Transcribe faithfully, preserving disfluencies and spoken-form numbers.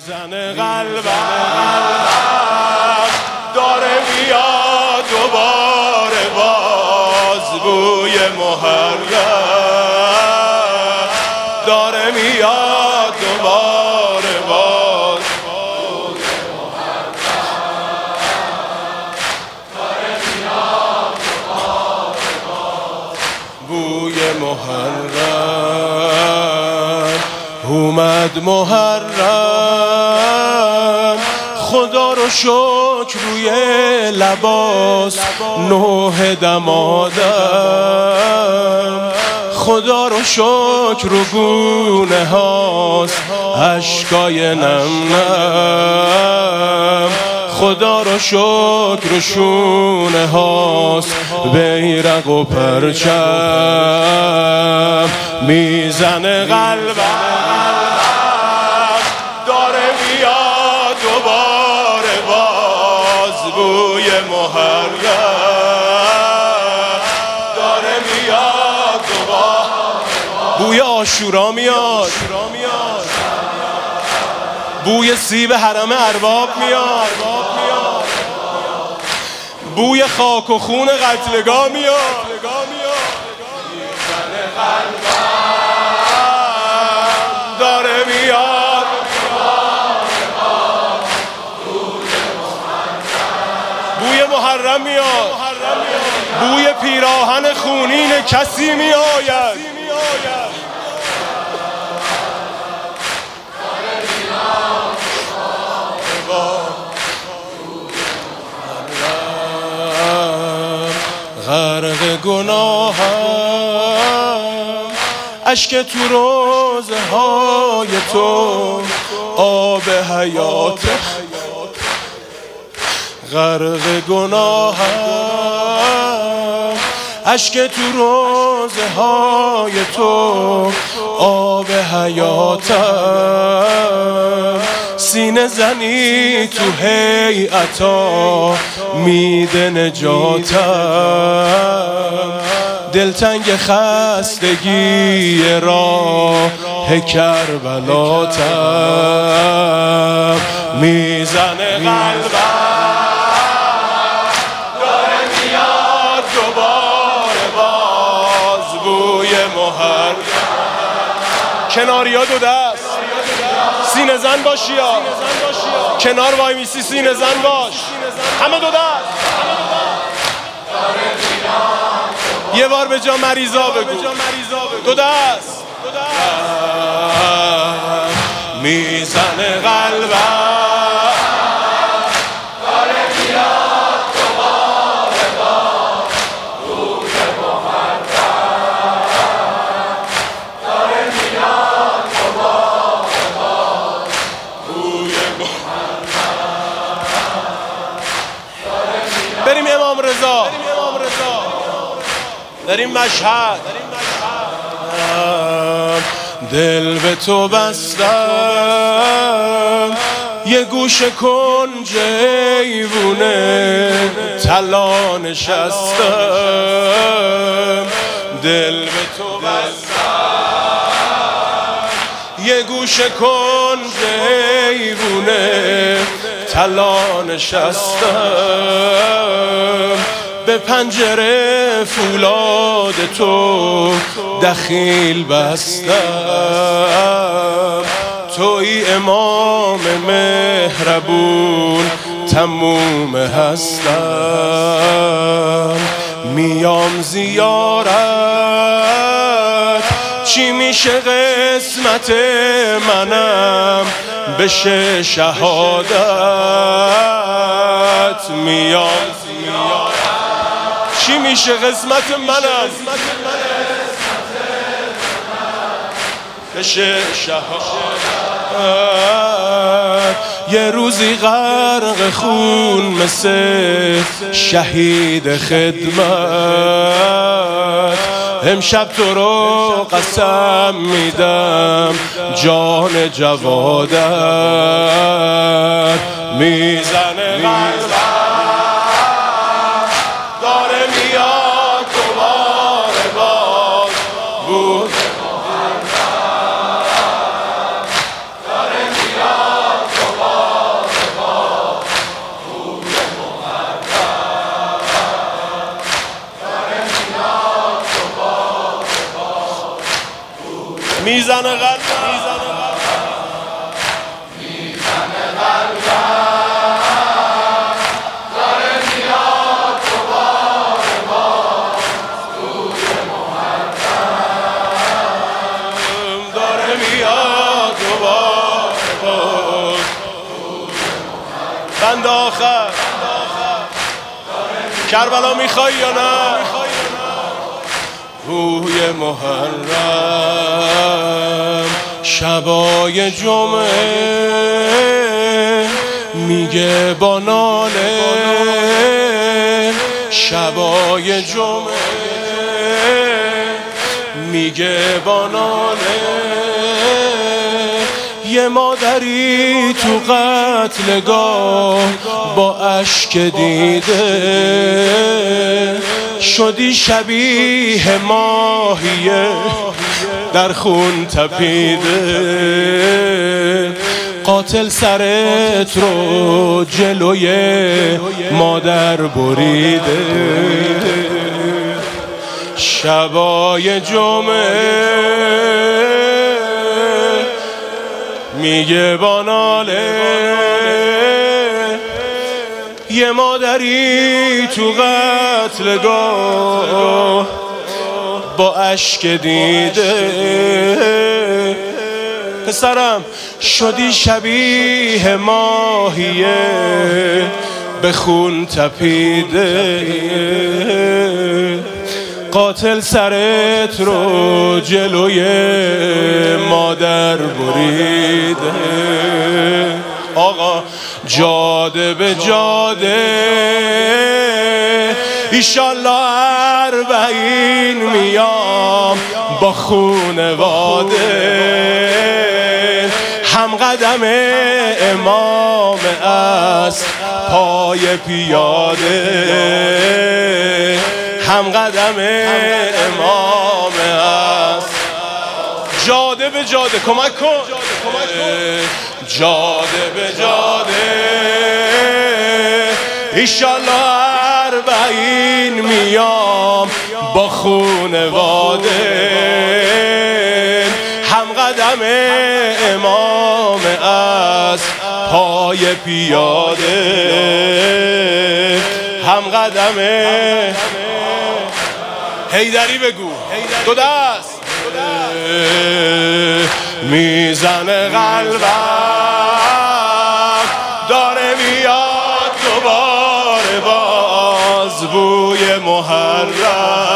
میزنه قلبم داره میاد دوباره باز بوی محرم داره میاد دوباره باز بوی محرم داره میاد دوباره باز بوی محرم اومد محرم خدا رو شکر روی لباس نوح دمادم خدا رو شکر رو گونه هاست اشکای نم نم خدا رو شکر رو شونه هاست بیرق و پرچم میزنه قلبم داره میاد دوباره باز بوی محرم داره میاد دوباره بوی عاشورا میاد بوی سیب حرم ارباب میاد بوی خاک و خون قتلگاه میاد میزنه قلبم داره میاد بوی محرم میاد بوی پیراهن خونین کسی میآید غرق گناهم اشک تو روزه های تو آب حیات غرق گناهم اشک تو روزه های تو آب حیاتم سینه زنی تو هیئتا میده نجاتم دلتنگ خستگی راه کربلاتم میزنه قلبم داره میاد دوباره باز بوی محرم کناریا دو دست سینه زن باشی یا کنار وای میسی سینه زن باش همه دو دست یه بار به جا مریضا بگو دو دست میزنه قلبم داره میاد دوباره باز بوی محرم داره میاد دوباره باز بوی محرم بریم امام رضا بریم مشهد دل به تو بستم یه گوشه کنج ایوونه طلا نشستم دل به تو بستم یه گوشه کنج ایوونه طلا نشستم به پنجره فولاد تو دخیل بستم توی امام مهربون تموم هستم میام زیارت چی میشه قسمت منم بشه شهادت میام زیارت چی میشه قسمت منم بشه شهادت یه روزی غرق خون مثل شهید خدمت امشب تو رو قسم میدم جان جوادت میزنه قلبم داره میاد دوباره باز بود داره میاد میزنه قلبم بند آخر کربلا میخوای یا نه؟ روی محرم شبای جمعه میگه با ناله، شبای جمعه میگه با ناله، یه مادری تو قتلگاه با اشک دیده شدی شبیه ماهیه در خون تپیده، قاتل سرت رو جلوی مادر بریده، شبای جمعه میگه با ناله، یه مادری تو قتلگاه با اشک دیده، پسرم شدی شبیه ماهیه به خون تپیده، قاتل سرت رو جلوی مادر بریده. آقا جاده به جاده ایشالله اربعین میام با خونواده، هم قدم امام است پای پیاده، هم قدم امام است. جاده به جاده کمک کن، جاده به جاده ایشالله اربعین میام با خونواده، هم قدم امام است پای پیاده، هم قدم حیدری بگو دو دست میزنه قلبم داره میاد دوباره باز بوی محرم